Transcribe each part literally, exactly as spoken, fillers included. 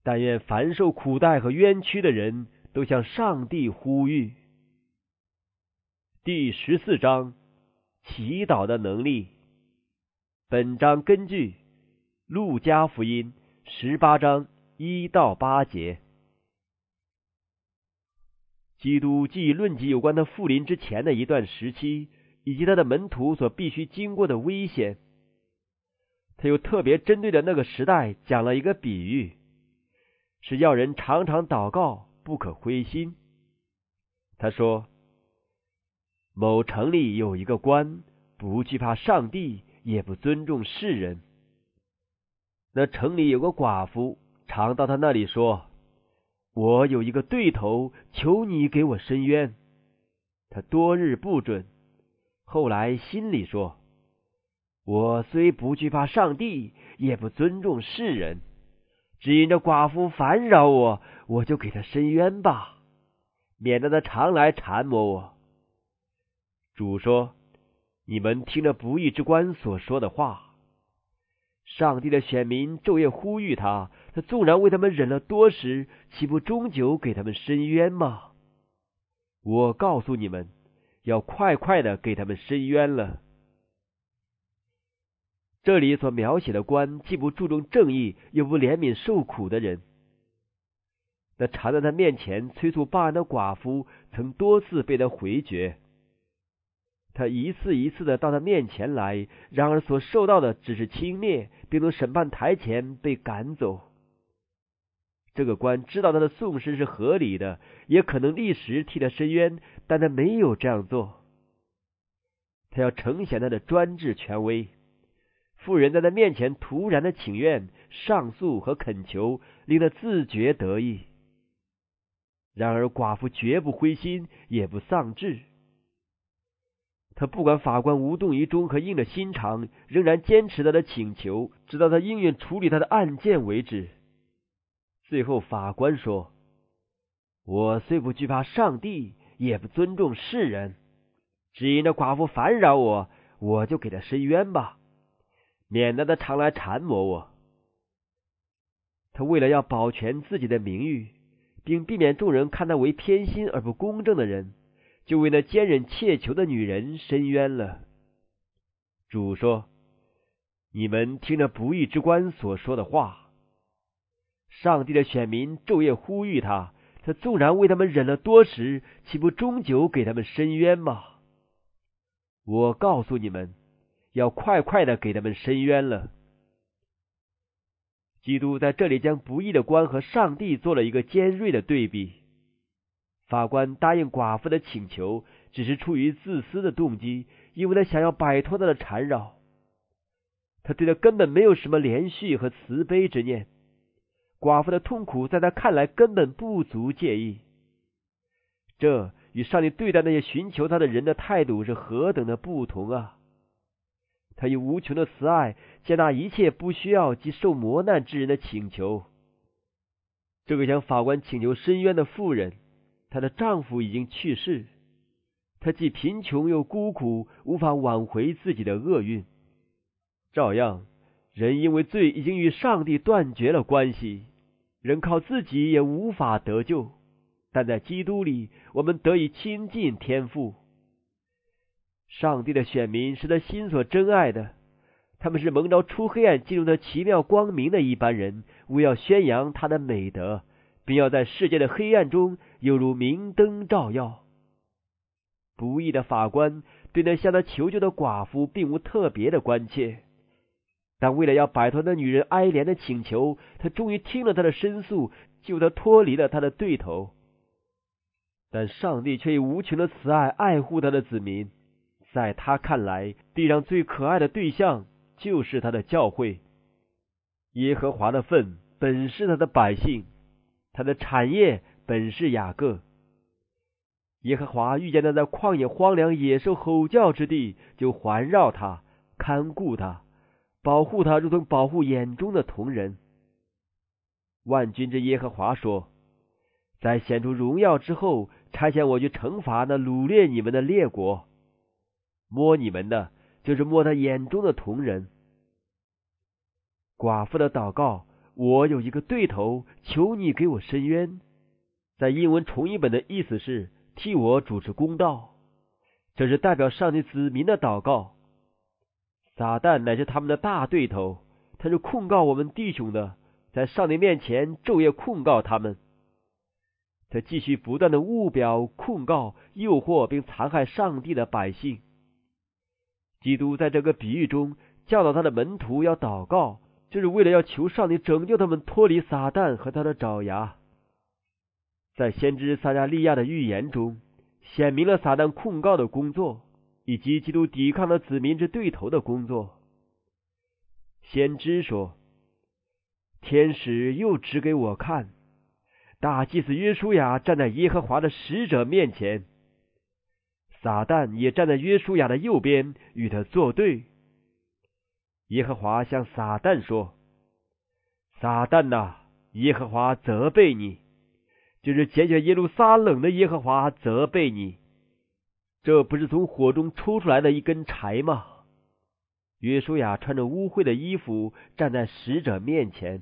但愿凡受苦待和冤屈的人都向上帝呼吁。第十四章，祈祷的能力。本章根据路加福音十八章一到八节。基督既论及有关他复临之前的一段时期，以及他的门徒所必须经过的危险，他又特别针对的那个时代讲了一个比喻，是要人常常祷告，不可灰心。他说，某城里有一个官，不惧怕上帝，也不尊重世人。那城里有个寡妇，常到他那里说，我有一个对头，求你给我伸冤。他多日不准，后来心里说，我虽不惧怕上帝，也不尊重世人，只因这寡妇烦扰我，我就给他伸冤吧，免得他常来缠磨我。主说，你们听着不义之官所说的话。上帝的选民昼夜呼吁他，他纵然为他们忍了多时，岂不终究给他们伸冤吗？我告诉你们，要快快的给他们伸冤了。这里所描写的官，既不注重正义，又不怜悯受苦的人。那常在他面前催促报案的寡妇，曾多次被他回绝。他一次一次的到他面前来，然而所受到的只是轻蔑，并从审判台前被赶走。这个官知道他的讼事是合理的，也可能立时替他伸冤，但他没有这样做。他要呈现他的专制权威。妇人在他面前突然的请愿、上诉和恳求，令他自觉得意。然而寡妇绝不灰心，也不丧志。他不管法官无动于衷和硬着心肠，仍然坚持他的请求，直到他应允处理他的案件为止。最后法官说，我虽不惧怕上帝，也不尊重世人，只因这寡妇烦扰我，我就给他伸冤吧，免得他常来缠磨我。他为了要保全自己的名誉，并避免众人看他为偏心而不公正的人，就为那坚忍切求的女人伸冤了。主说，你们听着不义之官所说的话。上帝的选民昼夜呼吁他，他纵然为他们忍了多时，岂不终究给他们伸冤吗？我告诉你们，要快快的给他们伸冤了。基督在这里将不义的官和上帝做了一个尖锐的对比。法官答应寡妇的请求，只是出于自私的动机，因为他想要摆脱他的缠扰。他对他根本没有什么怜恤和慈悲之念。寡妇的痛苦在他看来根本不足介意。这与上帝对待那些寻求他的人的态度是何等的不同啊！他以无穷的慈爱接纳一切不需要及受磨难之人的请求。这个向法官请求伸冤的妇人，她的丈夫已经去世，她既贫穷又孤苦，无法挽回自己的厄运。照样，人因为罪已经与上帝断绝了关系，人靠自己也无法得救，但在基督里，我们得以亲近天父。上帝的选民是他心所珍爱的，他们是蒙召出黑暗进入他奇妙光明的一般人，为要宣扬他的美德，并要在世界的黑暗中犹如明灯照耀。不义的法官对那向他求救的寡妇并无特别的关切，但为了要摆脱那女人哀怜的请求，他终于听了她的申诉，救她脱离了他的对头。但上帝却以无穷的慈爱爱护他的子民，在他看来，地上最可爱的对象就是他的教会。耶和华的份本是他的百姓，他的产业本是雅各。耶和华遇见他在旷野荒凉野兽吼叫之地，就环绕他，看顾他，保护他，如同保护眼中的瞳人。万军之耶和华说，在显出荣耀之后，差遣我去惩罚那掳掠你们的列国，摸你们的就是摸他眼中的瞳人。寡妇的祷告我有一个对头，求你给我伸冤。在英文重译本的意思是替我主持公道，这是代表上帝子民的祷告。撒旦乃是他们的大对头，他是控告我们弟兄的，在上帝面前昼夜控告他们。他继续不断的误表、控告、诱惑并残害上帝的百姓。基督在这个比喻中教导他的门徒要祷告，就是为了要求上帝拯救他们脱离撒旦和他的爪牙。在先知撒迦利亚的预言中，显明了撒旦控告的工作，以及基督抵抗的子民之对头的工作。先知说，天使又指给我看，大祭司约书亚站在耶和华的使者面前，撒旦也站在约书亚的右边与他作对。耶和华向撒旦说，撒旦哪，耶和华责备你，就是拣选耶路撒冷的耶和华责备你，这不是从火中抽出来的一根柴吗？约书亚穿着污秽的衣服站在使者面前。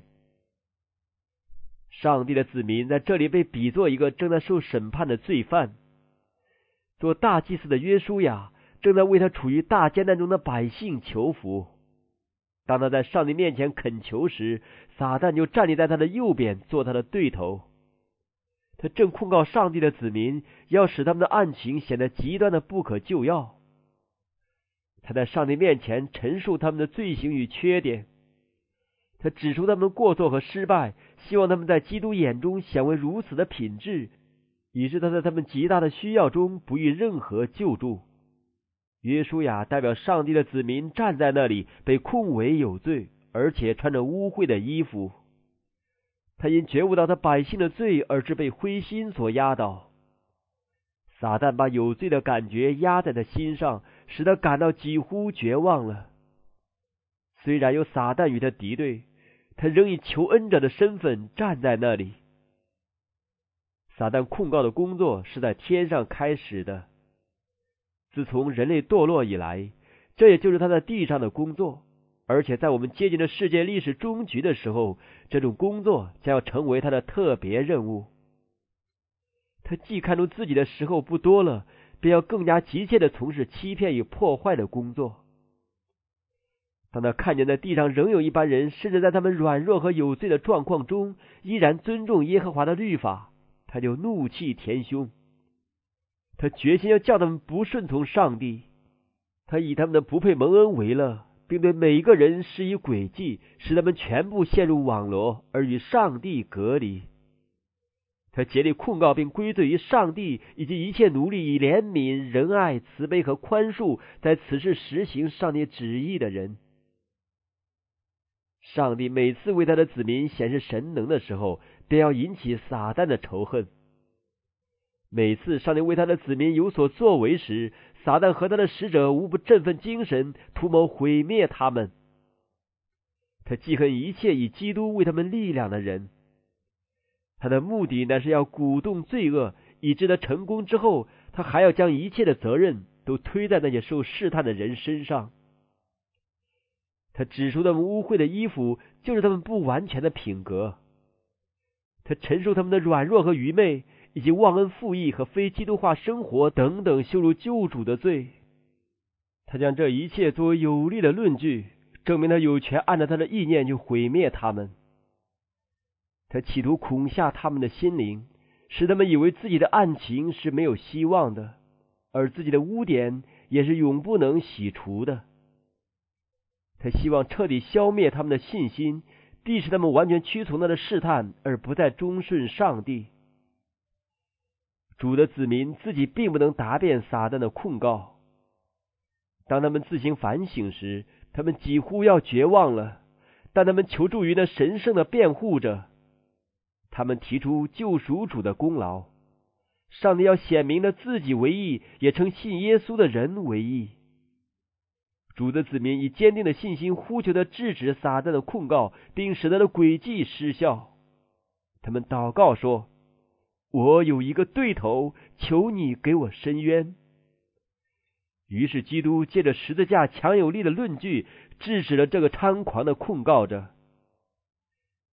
上帝的子民在这里被比作一个正在受审判的罪犯，做大祭司的约书亚正在为他处于大艰难中的百姓求福。当他在上帝面前恳求时，撒旦就站立在他的右边做他的对头。他正控告上帝的子民，要使他们的案情显得极端的不可救药。他在上帝面前陈述他们的罪行与缺点，他指出他们的过错和失败，希望他们在基督眼中显为如此的品质，以致他在他们极大的需要中不予任何救助。约书亚代表上帝的子民站在那里，被控为有罪，而且穿着污秽的衣服。他因觉悟到他百姓的罪而致被灰心所压倒。撒旦把有罪的感觉压在他心上，使他感到几乎绝望了。虽然有撒旦与他敌对，他仍以求恩者的身份站在那里。撒旦控告的工作是在天上开始的，自从人类堕落以来，这也就是他在地上的工作，而且在我们接近的世界历史终局的时候，这种工作将要成为他的特别任务。他既看出自己的时候不多了，便要更加急切地从事欺骗与破坏的工作。当他看见在地上仍有一般人，甚至在他们软弱和有罪的状况中，依然尊重耶和华的律法，他就怒气填胸。他决心要叫他们不顺从上帝，他以他们的不配蒙恩为乐，并对每一个人施以诡计，使他们全部陷入网罗，而与上帝隔离。他竭力控告并归罪于上帝以及一切努力以怜悯、仁爱、慈悲和宽恕在此事实行上帝旨意的人。上帝每次为他的子民显示神能的时候，便要引起撒旦的仇恨。每次上帝为他的子民有所作为时，撒旦和他的使者无不振奋精神，图谋毁灭他们。他记恨一切以基督为他们力量的人，他的目的乃是要鼓动罪恶，以致他成功之后，他还要将一切的责任都推在那些受试探的人身上。他指出他们污秽的衣服，就是他们不完全的品格。他陈述他们的软弱和愚昧，以及忘恩负义和非基督化生活等等羞辱救主的罪。他将这一切作为有力的论据，证明他有权按照他的意念去毁灭他们。他企图恐吓他们的心灵，使他们以为自己的案情是没有希望的，而自己的污点也是永不能洗除的。他希望彻底消灭他们的信心，逼使他们完全屈从他的试探，而不再忠顺上帝。主的子民自己并不能答辩撒旦的控告。当他们自行反省时，他们几乎要绝望了，但他们求助于那神圣的辩护者。他们提出救赎主的功劳，上帝要显明了自己为义，也称信耶稣的人为义。主的子民以坚定的信心呼求他制止撒旦的控告，并使他的诡计失效。他们祷告说，我有一个对头，求你给我伸冤。于是基督借着十字架强有力的论据，制止了这个猖狂的控告者。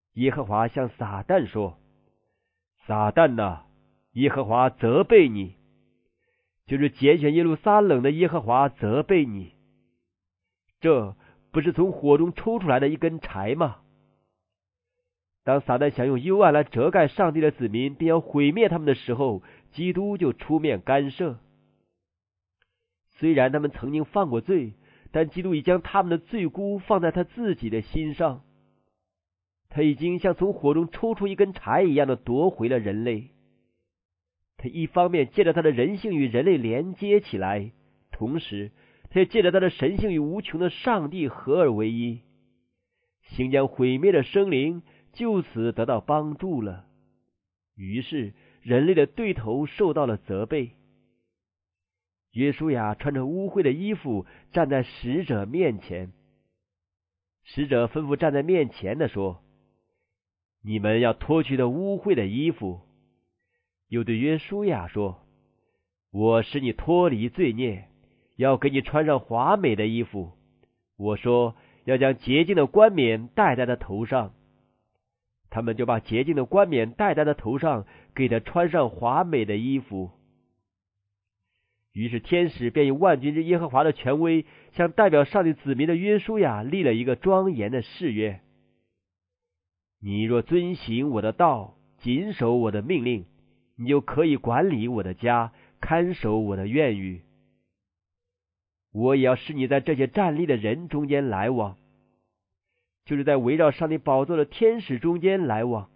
耶和华向撒旦说：撒旦哪，耶和华责备你，就是拣选耶路撒冷的耶和华责备你。这不是从火中抽出来的一根柴吗？当撒旦想用幽暗来遮盖上帝的子民，并要毁灭他们的时候，基督就出面干涉。虽然他们曾经犯过罪，但基督已将他们的罪辜放在他自己的心上。他已经像从火中抽出一根柴一样的夺回了人类。他一方面借着他的人性与人类连接起来，同时他也借着他的神性与无穷的上帝合而为一，行将毁灭的生灵就此得到帮助了。于是人类的对头受到了责备。约书亚穿着污秽的衣服站在使者面前，使者吩咐站在面前的说：你们要脱去这污秽的衣服。又对约书亚说：我使你脱离罪孽，要给你穿上华美的衣服。我说要将洁净的冠冕戴在他头上。他们就把洁净的冠冕戴在他头上，给他穿上华美的衣服。于是天使便以万军之耶和华的权威，向代表上帝子民的约书亚立了一个庄严的誓约：你若遵行我的道，谨守我的命令，你就可以管理我的家，看守我的院宇。我也要使你在这些站立的人中间来往，就是在围绕上帝宝座的天使中间来往。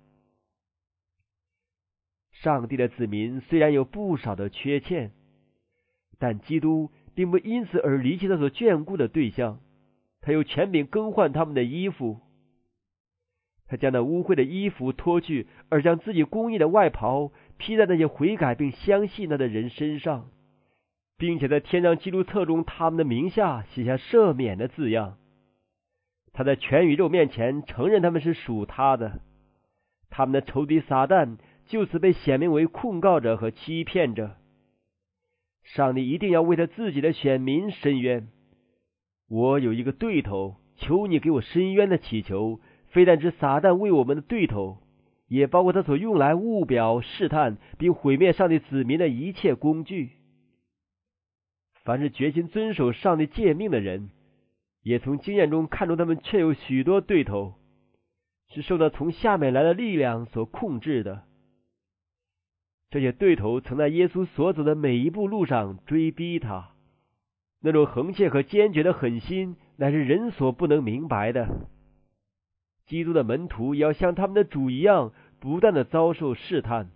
上帝的子民虽然有不少的缺欠，但基督并不因此而离弃他所眷顾的对象，他有权柄更换他们的衣服。他将那污秽的衣服脱去，而将自己公义的外袍披在那些悔改并相信他的人身上，并且在天上基督册中他们的名下写下赦免的字样。他在全宇宙面前承认他们是属他的，他们的仇敌撒旦就此被显明为控告者和欺骗者。上帝一定要为他自己的选民伸冤。我有一个对头，求你给我伸冤的祈求，非但指撒旦为我们的对头，也包括他所用来误表试探并毁灭上帝子民的一切工具。凡是决心遵守上帝诫命的人，也从经验中看出他们确有许多对头，是受到从下面来的力量所控制的。这些对头曾在耶稣所走的每一步路上追逼他，那种横切和坚决的狠心乃是人所不能明白的。基督的门徒也要像他们的主一样，不断的遭受试探。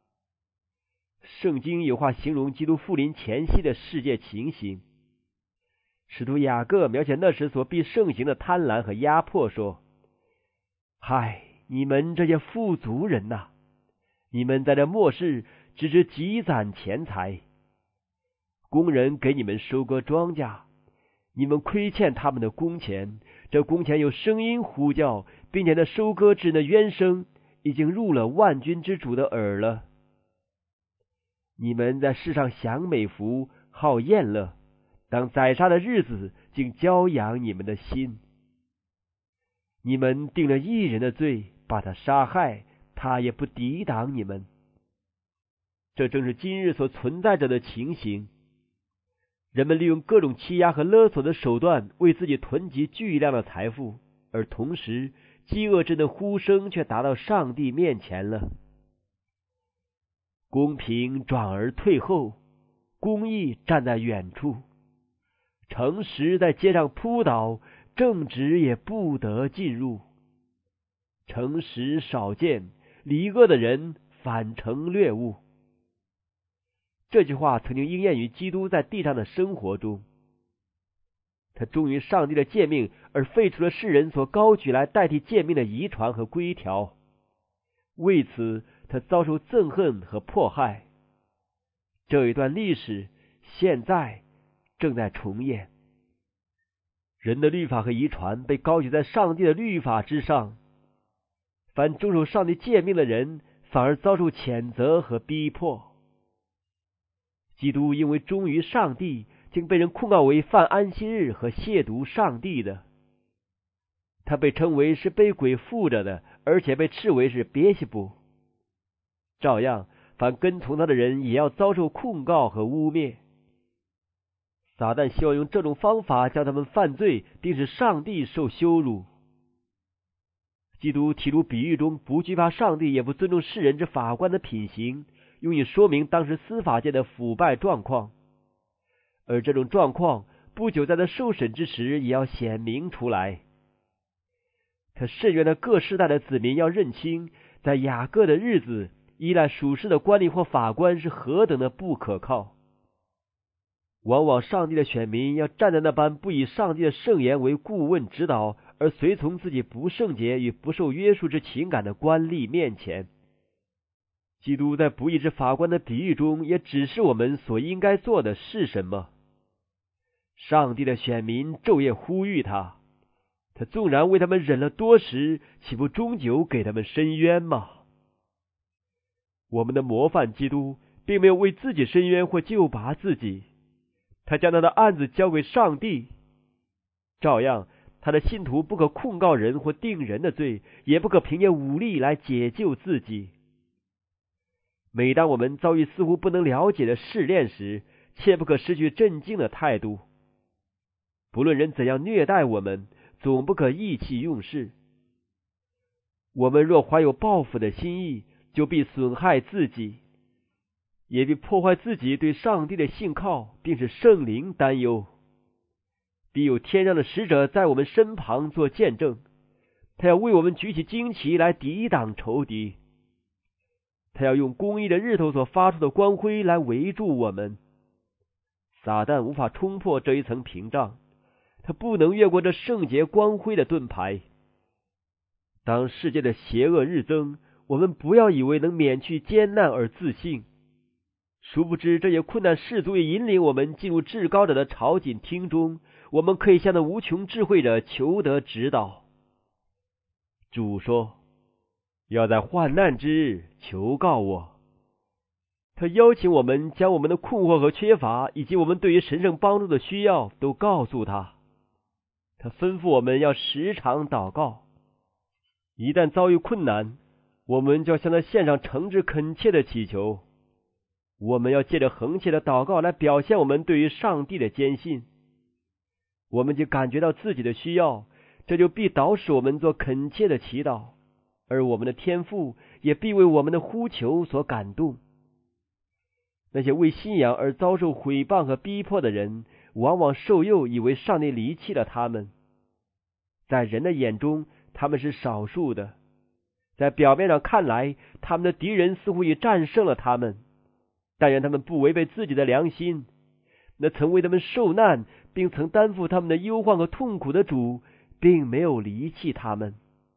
圣经有话形容基督复临前夕的世界情形。使徒雅各描写那时所必盛行的贪婪和压迫说：嗨，你们这些富足人呐、啊，你们在这末世只知积攒钱财，工人给你们收割庄稼，你们亏欠他们的工钱，这工钱有声音呼叫，并且那收割之那冤声已经入了万军之主的耳了。你们在世上享美福，好宴乐，当宰杀的日子，竟骄养你们的心。你们定了义人的罪，把他杀害，他也不抵挡你们。这正是今日所存在着的情形。人们利用各种欺压和勒索的手段为自己囤积巨量的财富，而同时饥饿之的呼声却达到上帝面前了。公平转而退后，公义站在远处，诚实在街上扑倒，正直也不得进入。诚实少见，离恶的人反成掠物。这句话曾经应验于基督在地上的生活中。他忠于上帝的诫命，而废除了世人所高举来代替诫命的遗传和规条。为此他遭受憎恨和迫害。这一段历史现在正在重演。人的律法和遗传被高举在上帝的律法之上，凡遵守上帝诫命的人反而遭受谴责和逼迫。基督因为忠于上帝，竟被人控告为犯安息日和亵渎上帝的。 他被称为是被鬼附着的，而且被斥为是别西卜。照样，凡跟从他的人也要遭受控告和污蔑。撒旦希望用这种方法将他们犯罪，并使上帝受羞辱。基督提出比喻中不惧怕上帝也不尊重世人之法官的品行，用以说明当时司法界的腐败状况。而这种状况不久在他受审之时也要显明出来。他甚愿的各世代的子民要认清，在雅各的日子依赖属世的官吏或法官是何等的不可靠。往往上帝的选民要站在那般不以上帝的圣言为顾问指导，而随从自己不圣洁与不受约束之情感的官吏面前。基督在不义之法官的比喻中也指示我们所应该做的是什么。上帝的选民昼夜呼吁他，他纵然为他们忍了多时，岂不终究给他们伸冤吗？我们的模范基督并没有为自己伸冤或救拔自己，他将他的案子交给上帝。照样，他的信徒不可控告人或定人的罪，也不可凭借武力来解救自己。每当我们遭遇似乎不能了解的试炼时，切不可失去镇静的态度。不论人怎样虐待我们，总不可意气用事。我们若怀有报复的心意，就必损害自己，也必破坏自己对上帝的信靠，并使圣灵担忧。必有天上的使者在我们身旁做见证，他要为我们举起旌旗来抵挡仇敌，他要用公义的日头所发出的光辉来围住我们。撒旦无法冲破这一层屏障，他不能越过这圣洁光辉的盾牌。当世界的邪恶日增，我们不要以为能免去艰难而自信，殊不知这些困难士足以引领我们进入至高者的朝觐厅中，我们可以向那无穷智慧者求得指导。主说，要在患难之日求告我。他邀请我们将我们的困惑和缺乏，以及我们对于神圣帮助的需要都告诉他。他吩咐我们要时常祷告，一旦遭遇困难，我们就要向他献上诚挚恳切的祈求。我们要借着恒切的祷告来表现我们对于上帝的坚信。我们就感觉到自己的需要，这就必导使我们做恳切的祈祷，而我们的天父也必为我们的呼求所感动。那些为信仰而遭受毁谤和逼迫的人，往往受诱以为上帝离弃了他们。在人的眼中，他们是少数的，在表面上看来，他们的敌人似乎已战胜了他们。但愿他们不违背自己的良心，那曾为他们受难并曾担负他们的忧患和痛苦的主，并没有离弃他们。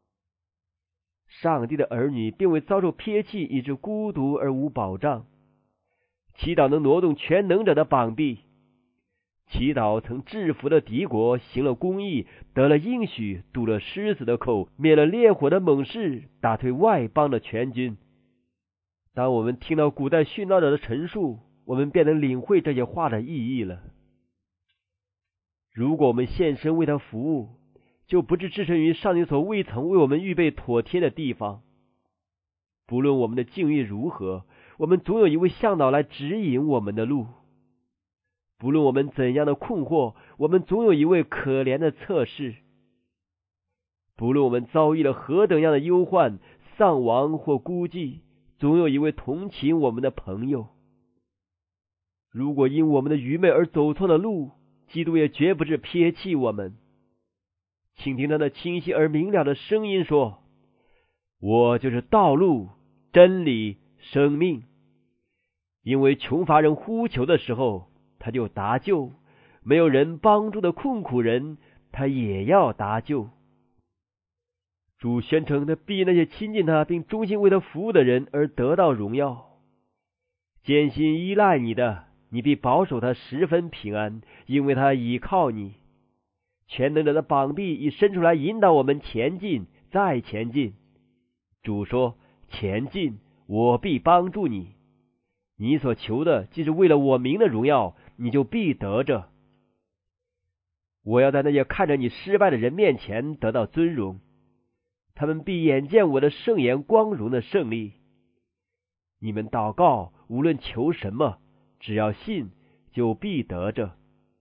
上帝的儿女并未遭受撇弃以致孤独而无保障。祈祷能挪动全能者的膀臂，祈祷曾制服了敌国，行了公义，得了应许，堵了狮子的口，灭了烈火的猛士，打退外邦的全军。当我们听到古代殉道者的陈述，我们便能领会这些话的意义了。如果我们献身为他服务，就不致置身于上帝所未曾为我们预备妥帖的地方。不论我们的境遇如何，我们总有一位向导来指引我们的路。不论我们怎样的困惑，我们总有一位可怜的测试。不论我们遭遇了何等样的忧患、丧亡或孤寂，总有一位同情我们的朋友。如果因我们的愚昧而走错了路，基督也绝不致撇弃我们。请听他的清晰而明了的声音说，我就是道路、真理、生命。因为穷乏人呼求的时候，他就搭救；没有人帮助的困苦人，他也要搭救。主宣称他必那些亲近他并忠心为他服务的人而得到荣耀。坚心依赖你的，你必保守他十分平安，因为他倚靠你。全能者的膀臂已伸出来引导我们前进，再前进。主说，前进，我必帮助你。你所求的既是为了我名的荣耀，你就必得着。 我要在那些看着你失败的人面前得到尊荣，他们必眼见我的圣言光荣的胜利。你们祷告，无论求什么，只要信，就必得着。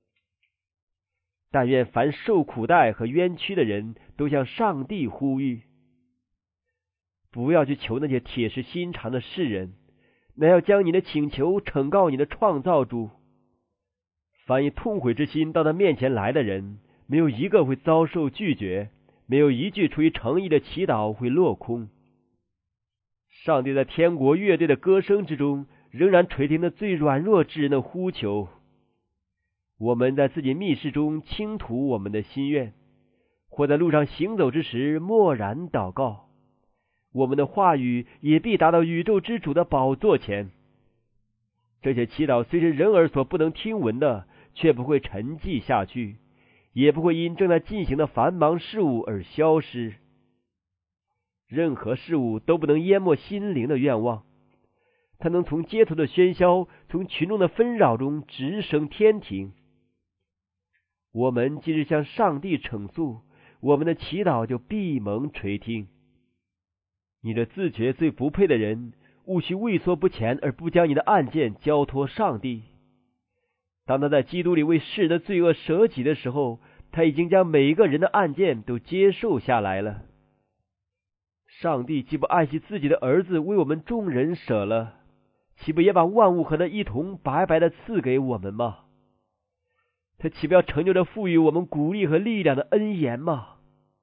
但愿凡受苦待和冤屈的人都向上帝呼吁，不要去求那些铁石心肠的世人，乃要将你的请求呈告你的创造主。凡以痛悔之心到他面前来的人，没有一个会遭受拒绝，没有一句出于诚意的祈祷会落空。上帝在天国乐队的歌声之中，仍然垂听着最软弱之人的呼求。我们在自己密室中倾吐我们的心愿，或在路上行走之时默然祷告，我们的话语也必达到宇宙之主的宝座前。这些祈祷虽是人耳所不能听闻的，却不会沉寂下去，也不会因正在进行的繁忙事物而消失。任何事物都不能淹没心灵的愿望，它能从街头的喧嚣，从群众的纷扰中直升天庭。我们既是向上帝倾诉，我们的祈祷就必蒙垂听。你这自觉最不配的人，务须畏缩不前，而不将你的案件交托上帝。当他在基督里为世人的罪恶舍己的时候，他已经将每一个人的案件都接受下来了。上帝既不爱惜自己的儿子为我们众人舍了，岂不也把万物和他一同白白的赐给我们吗？他岂不要成就着赋予我们鼓励和力量的恩言吗？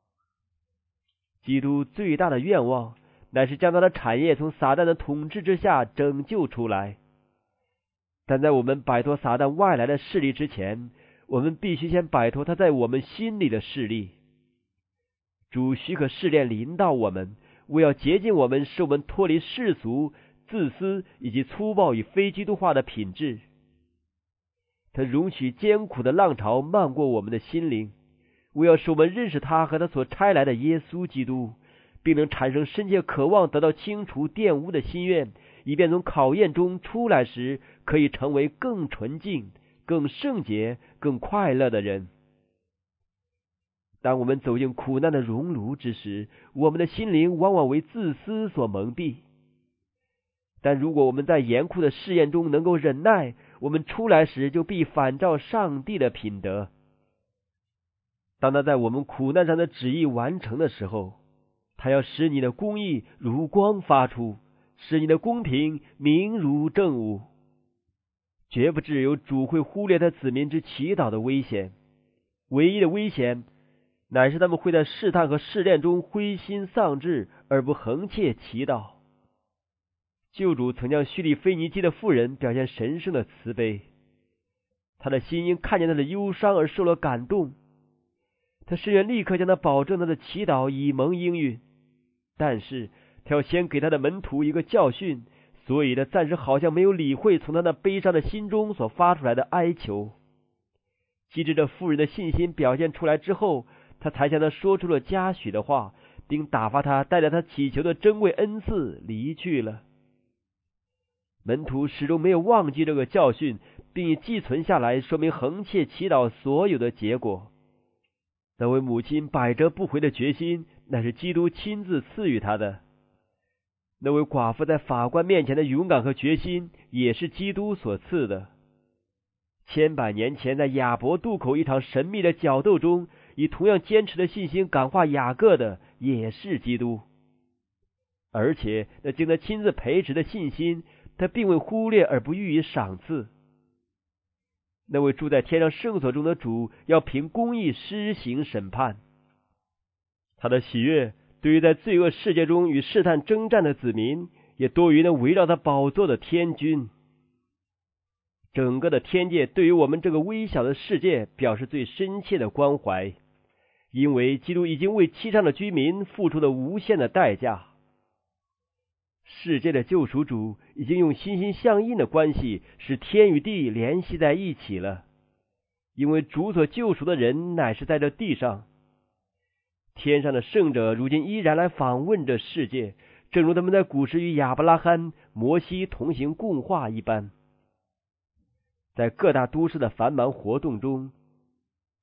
基督最大的愿望乃是将他的产业从撒旦的统治之下拯救出来，但在我们摆脱撒旦外来的势力之前，我们必须先摆脱他在我们心里的势力。主许可试炼临到我们，为要洁净我们，使我们脱离世俗、自私以及粗暴与非基督化的品质。他容许艰苦的浪潮漫过我们的心灵，为要使我们认识他和他所差来的耶稣基督，并能产生深切渴望得到清除玷污的心愿，以便从考验中出来时可以成为更纯净、更圣洁、更快乐的人。当我们走进苦难的熔炉之时，我们的心灵往往为自私所蒙蔽。但如果我们在严酷的试验中能够忍耐，我们出来时就必反照上帝的品德。当他在我们苦难上的旨意完成的时候，他要使你的公义如光发出，使你的公平明如正午。绝不只有主会忽略他子民之祈祷的危险，唯一的危险乃是他们会在试探和试炼中灰心丧志，而不恒切祈祷。救主曾将叙利腓尼基的妇人表现神圣的慈悲，他的心因看见他的忧伤而受了感动，他甚愿立刻将他保证他的祈祷以蒙应允，但是他要先给他的门徒一个教训，所以他暂时好像没有理会从他那悲伤的心中所发出来的哀求。机智这妇人的信心表现出来之后，他才向他说出了嘉许的话，并打发他带着他祈求的珍贵恩赐离去了。门徒始终没有忘记这个教训，并以寄存下来，说明恒切祈祷所有的结果。那位母亲百折不回的决心，乃是基督亲自赐予他的；那位寡妇在法官面前的勇敢和决心，也是基督所赐的。千百年前，在亚伯渡口一场神秘的角斗中，以同样坚持的信心感化雅各的，也是基督。而且那经他亲自培植的信心，他并未忽略而不予以赏赐。那位住在天上圣所中的主，要凭公义施行审判。他的喜悦对于在罪恶世界中与试探征战的子民，也多于那围绕他宝座的天军。整个的天界对于我们这个微小的世界表示最深切的关怀，因为基督已经为欺上的居民付出了无限的代价。世界的救赎主已经用心心相印的关系使天与地联系在一起了，因为主所救赎的人乃是在这地上。天上的圣者如今依然来访问这世界，正如他们在古时与亚伯拉罕、摩西同行共话一般。在各大都市的繁忙活动中，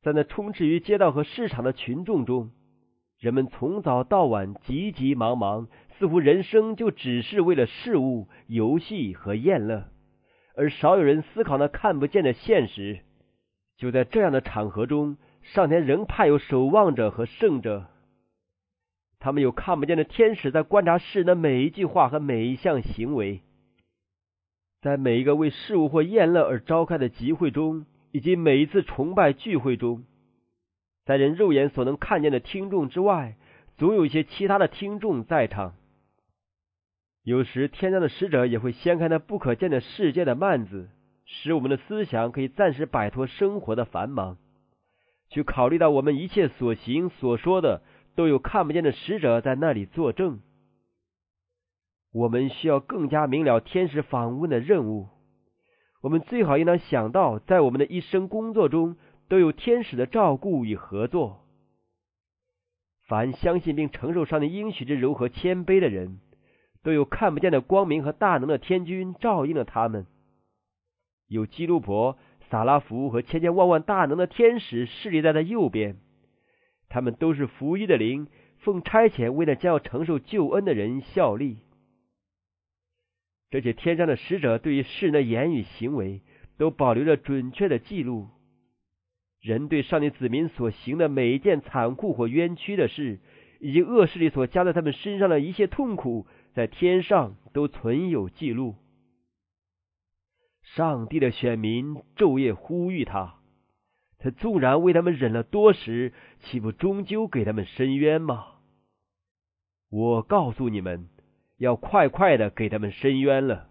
在那充斥于街道和市场的群众中，人们从早到晚急急忙忙，似乎人生就只是为了事物、游戏和宴乐，而少有人思考那看不见的现实。就在这样的场合中，上天仍派有守望者和圣者，他们有看不见的天使在观察世人的每一句话和每一项行为。在每一个为事物或宴乐而召开的集会中，以及每一次崇拜聚会中，在人肉眼所能看见的听众之外，总有一些其他的听众在场。有时天上的使者也会掀开那不可见的世界的幔子，使我们的思想可以暂时摆脱生活的繁忙，去考虑到我们一切所行所说的都有看不见的使者在那里作证。我们需要更加明了天使访问的任务，我们最好应当想到，在我们的一生工作中都有天使的照顾与合作。凡相信并承受上帝应许之柔和谦卑的人，都有看不见的光明和大能的天君照应了他们。有基路伯、撒拉弗和千千万万大能的天使侍立在他右边，他们都是福音的灵，奉差遣为了将要承受救恩的人效力。这些天上的使者对于世人的言语行为都保留着准确的记录。人对上帝子民所行的每一件残酷或冤屈的事，以及恶势力所加在他们身上的一切痛苦，在天上都存有记录。上帝的选民昼夜呼吁他，他纵然为他们忍了多时，岂不终究给他们伸冤吗？我告诉你们，要快快的给他们伸冤了。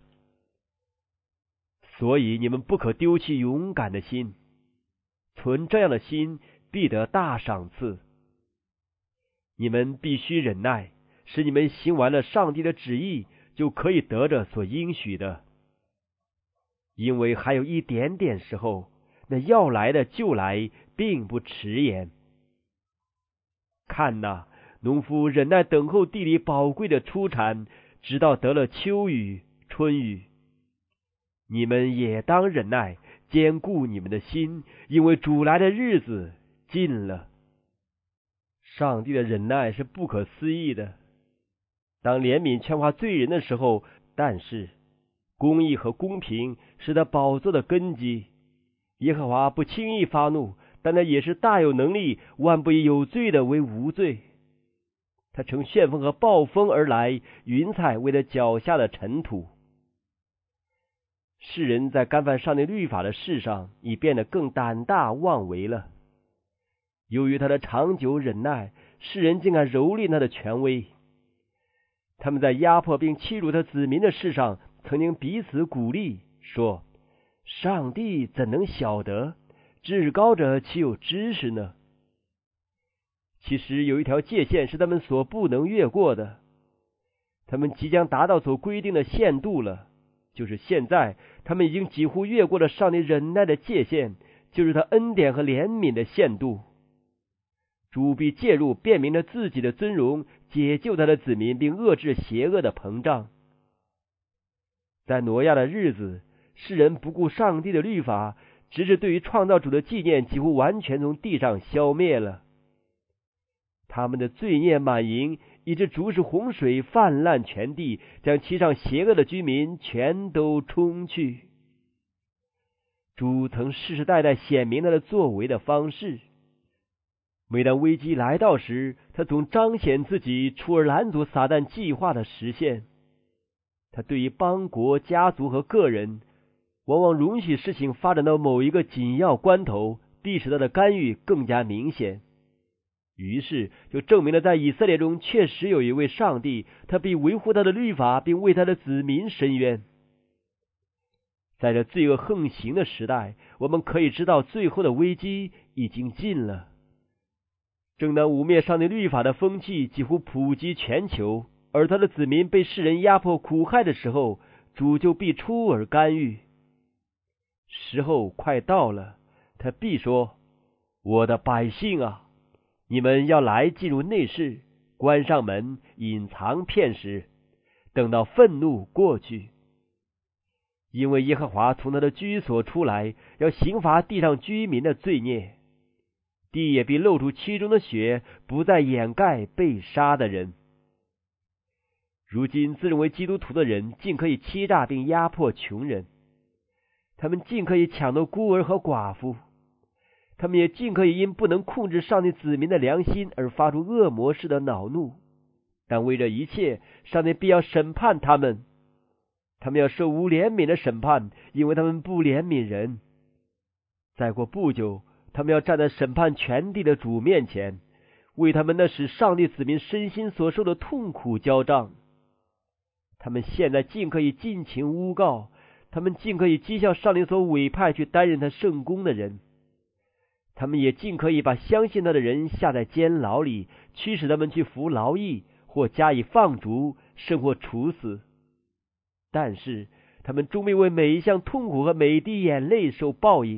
所以你们不可丢弃勇敢的心，存这样的心，必得大赏赐。你们必须忍耐，使你们行完了上帝的旨意，就可以得着所应许的。因为还有一点点时候，那要来的就来，并不迟延。看哪，农夫忍耐等候地里宝贵的出产，直到得了秋雨、春雨。你们也当忍耐，坚固你们的心，因为主来的日子近了。上帝的忍耐是不可思议的。当怜悯劝化罪人的时候，但是公义和公平是他宝座的根基。耶和华不轻易发怒，但他也是大有能力，万不以有罪的为无罪。他乘旋风和暴风而来，云彩为他脚下的尘土。世人在干犯上帝律法的事上，已变得更胆大妄为了。由于他的长久忍耐，世人竟敢蹂躏他的权威。他们在压迫并欺辱他子民的事上，曾经彼此鼓励，说：上帝怎能晓得？至高者岂有知识呢？其实有一条界限是他们所不能越过的，他们即将达到所规定的限度了，就是现在他们已经几乎越过了上帝忍耐的界限，就是他恩典和怜悯的限度。主必介入，辨明了自己的尊荣，解救他的子民，并遏制邪恶的膨胀。在挪亚的日子，世人不顾上帝的律法，直至对于创造主的纪念几乎完全从地上消灭了。他们的罪孽满盈，以致主使洪水泛滥全地，将其上邪恶的居民全都冲去。主曾世世代代显明他的作为的方式。每当危机来到时，他总彰显自己，出而拦阻撒旦计划的实现。他对于邦国、家族和个人，往往容许事情发展到某一个紧要关头，必使他的干预更加明显。于是就证明了在以色列中确实有一位上帝，他必维护他的律法，并为他的子民伸冤。在这罪恶横行的时代，我们可以知道最后的危机已经近了。正当污蔑上帝律法的风气几乎普及全球，而他的子民被世人压迫苦害的时候，主就必出而干预。时候快到了，他必说：我的百姓啊，你们要来进入内室，关上门，隐藏片时，等到愤怒过去。因为耶和华从他的居所出来，要刑罚地上居民的罪孽。 地也必露出其中的血，不再掩盖被杀的人。如今自认为基督徒的人竟可以欺诈并压迫穷人，他们竟可以抢夺孤儿和寡妇，他们也竟可以因不能控制上帝子民的良心而发出恶魔式的恼怒。但为这一切，上帝必要审判他们，他们要受无怜悯的审判，因为他们不怜悯人。再过不久，他们要站在审判全地的主面前，为他们那使上帝子民身心所受的痛苦交账。他们现在竟可以尽情诬告，他们竟可以讥笑上帝所委派去担任他圣工的人，他们也尽可以把相信他的人下在监牢里，驱使他们去服劳役，或加以放逐，甚或处死。但是他们终必为每一项痛苦和每一滴眼泪受报应。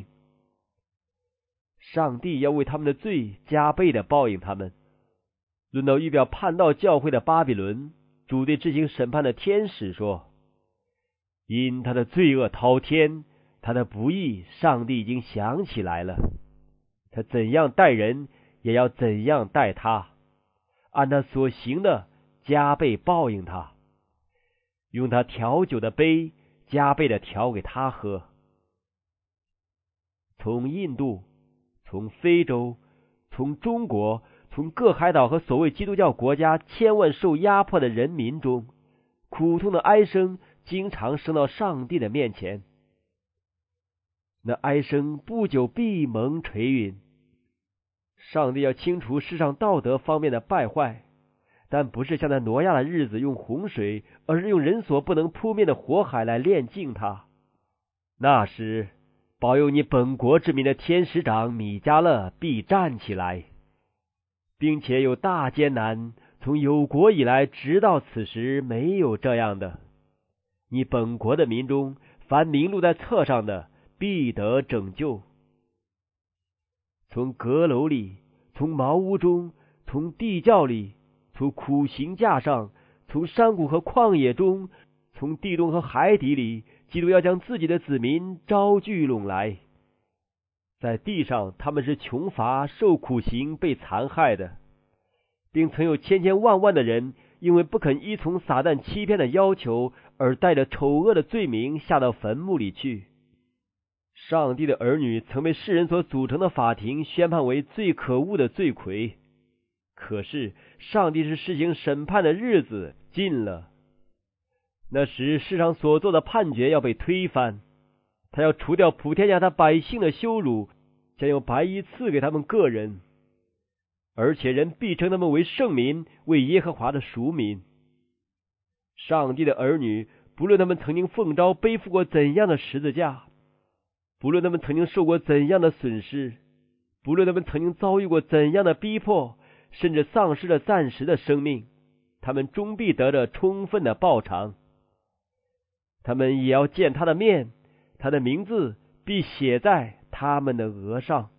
上帝要为他们的罪加倍的报应他们。论到预表叛道教会的巴比伦，主对执行审判的天使说：因他的罪恶滔天，他的不义上帝已经想起来了，他怎样待人，也要怎样待他，按他所行的加倍报应他，用他调酒的杯加倍的调给他喝。从印度，从非洲，从中国，从各海岛和所谓基督教国家千万受压迫的人民中，苦痛的哀声经常升到上帝的面前。那哀声不久必蒙垂允。上帝要清除世上道德方面的败坏，但不是像在挪亚的日子用洪水，而是用人所不能扑灭的火海来炼净它。那时保佑你本国之民的天使长米迦勒必站起来，并且有大艰难，从有国以来直到此时没有这样的。你本国的民中，凡名录在册上的，必得拯救。从阁楼里，从茅屋中，从地窖里，从苦行架上，从山谷和旷野中，从地洞和海底里，基督要将自己的子民招聚拢来。在地上他们是穷乏、受苦刑、被残害的，并曾有千千万万的人因为不肯依从撒旦欺骗的要求，而带着丑恶的罪名下到坟墓里去。上帝的儿女曾被世人所组成的法庭宣判为最可恶的罪魁。可是上帝是施行审判的日子近了，那时世上所做的判决要被推翻，他要除掉普天下他百姓的羞辱，将用白衣赐给他们个人，而且人必称他们为圣民，为耶和华的赎民。上帝的儿女，不论他们曾经奉召背负过怎样的十字架，不论他们曾经受过怎样的损失，不论他们曾经遭遇过怎样的逼迫，甚至丧失了暂时的生命，他们终必得着充分的报偿。他们也要见他的面，他的名字必写在他们的额上。